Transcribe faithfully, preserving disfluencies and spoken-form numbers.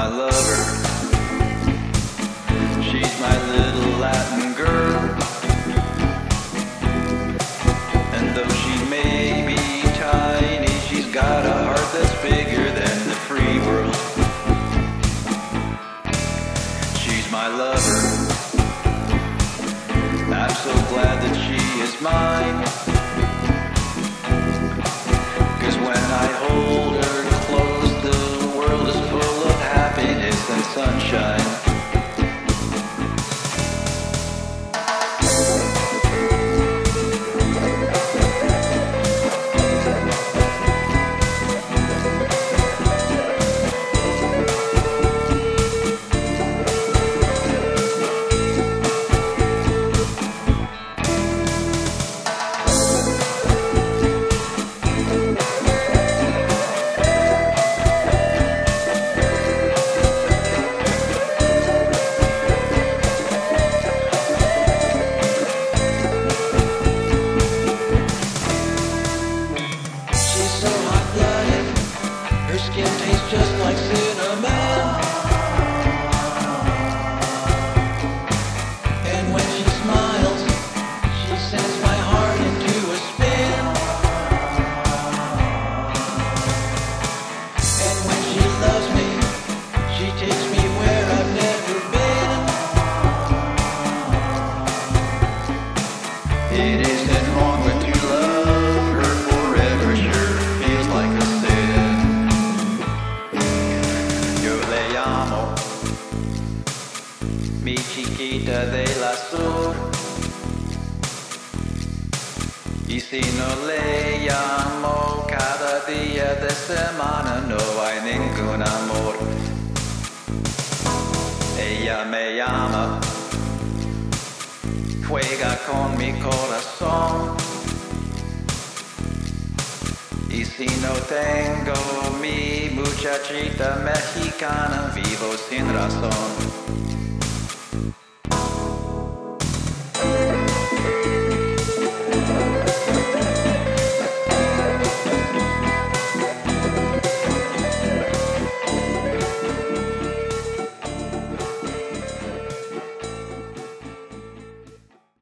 my lover. She's my little Latin girl. And though she may be tiny, she's got a heart that's bigger than the free world. She's my lover. I'm so glad that she is mine. 'Cause when I hold her close, the world is full of happiness and sunshine. Mi chiquita del sur. Y si no le llamo cada día de semana, no hay ningún amor. Ella me llama, juega con mi corazón. Y si no tengo mi muchachita mexicana, vivo sin razón.